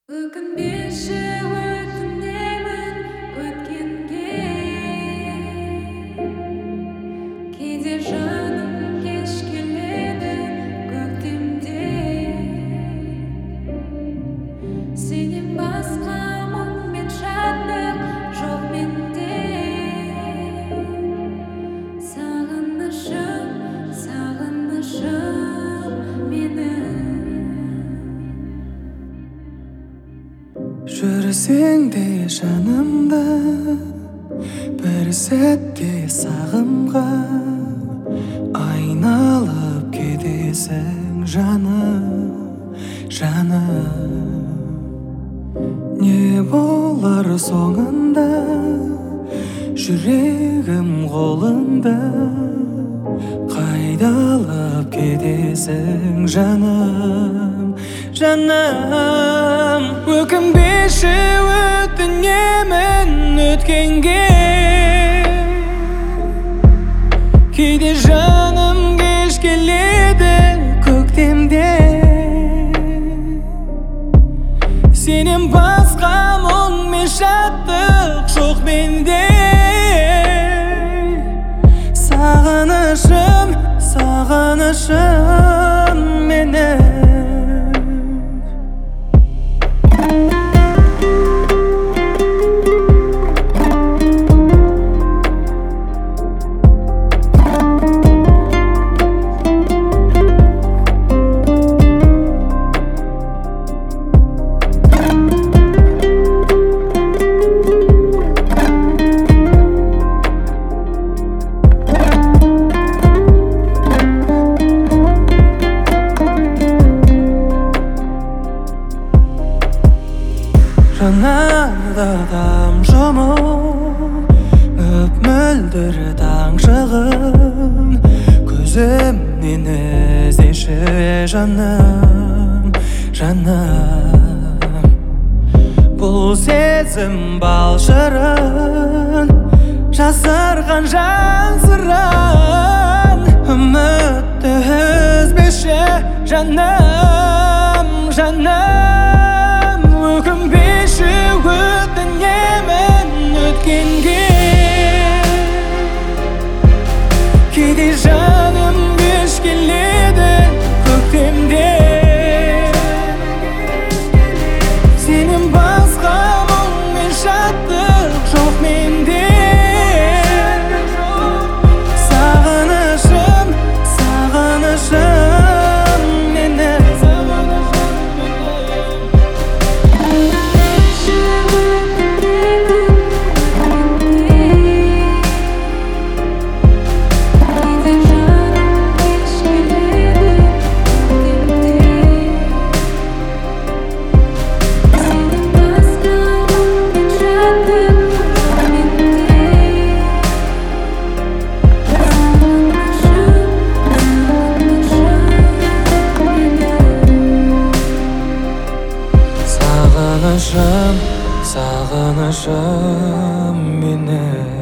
Өкінбеші өтінемін өткенге, кейде жаным кеш келеді көктемде. Сенен басқа мұң мен шаттық жоқ менде. Сағынышым, сағынышым менің. Жүрсең де жанымда, бір сәтте сағымға айналып кетесің жаным, жаным. Не болар соңында, жүрегім қолыңда, қайда алып кетесің жаным, жаным. Өкінбеші өтінемін өткенге, кейде жаным кеш келеді көктемде. Сенен басқа мұң мен шаттық жоқ менде. Сағынышым, сағынышым менің. Жанарда тамшымын, өп мөлдір таң шығын, көзімнен іздеші жаным, жаным. Бұл сезім бал шырын, жасырған жан сырын, үмітті үзбеші жаным, жаным. Өкінбеші өтінемін өткенге, кейде жаным кеш келеді көктемде. Сенен басқа мұң мен шаттық жоқ менде. Сағынышым, сағынышым менің. Сағынышым, сағынышым менің.